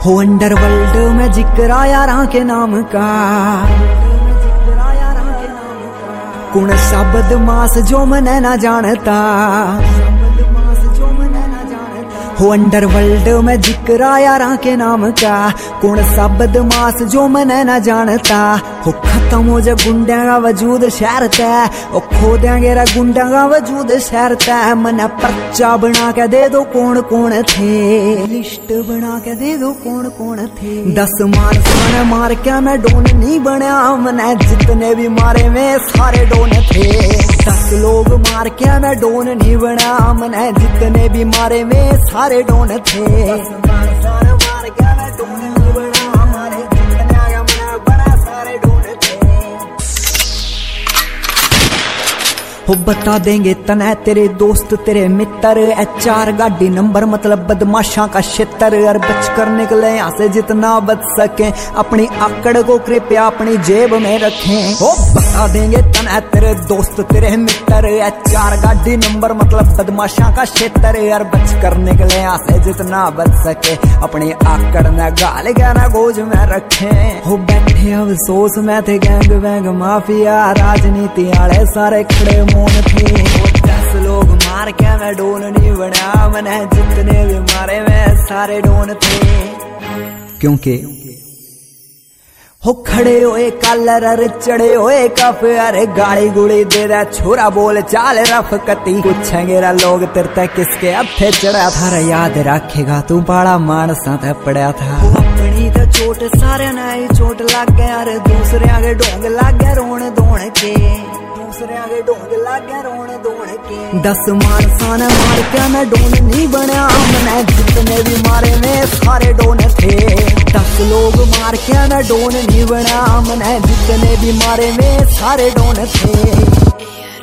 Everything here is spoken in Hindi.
हो अंडरवर्ल्ड में जिक्र आया राह के नाम का, कौन सा बदमाश जो मने ना जानता। हो अंडरवर्ल्ड में जिक्र आया राह के नाम का, कौन सा बदमाश जो मने ना जानता। हो खत्म हो जा गुंडा का वजूद शहर तय, ओ खो देंगे रा गुंडा का वजूद शहर तय। मने पर्चा बना के दे दो कौन कौन थे, लिस्ट बना के दे दो कौन कौन थे। 10 मार के मैं डोन नहीं बनया, मने जितने भी मारे में सारे डोन थे। 10 लोग मार के मैं डोन नहीं बना, मने जितने भी मारे में सारे डोन थे। 10 मार के मैं डोन नहीं बना, हमारे जितने आगे मैं बना सारे डोन थे। हो बता देंगे तने तेरे दोस्त तेरे मित्र, HR गाड़ी नंबर मतलब बदमाशा का क्षेत्र। और बच कर निकले यहाँ से जितना बच सके, अपनी आकड़ को कृपया अपनी जेब में रखें। हो बता देंगे तने तेरे दोस्त तेरे मित्र, HR गाड़ी नंबर मतलब बदमाशा का क्षेत्र। और बच कर निकले यहाँ से जितना बच सके, अपनी आकड़ न गाल गहरा गोज में रखें। हो बैठे अफसोस में थे गैंग वैंग माफिया, राजनीति आले सारे खड़े मौन थे। 10 लोग मार के मैं डोन नहीं बना, मैंने जितने भी मारे में सारे डोन थे। क्योंकि हो खड़े हुए कलर अरे चढ़े हुए कफ, अरे गाड़ी गुड़ी दे रहा छोरा बोल चाल रफकती। पूछेंगे रा लोग तेरे किसके हथे चढ़ा था, रे याद रखेगा तू बड़ा मानसा था पड़ा था। अपनी तो चोट सारे नई चोट लग गया, अरे दूसरे आगे डोंग लग गया रोन दोण के, दूसरे आगे डोंग लग गया रोन दोण के। 10 मानसा ने मार के मैं डोन नहीं बनया, मैंने जितने भी मारे में सारे डोन थे। 10 लोग मार के मैं डोन नहीं बना, मैंने जितने भी मारे में सारे डोन थे।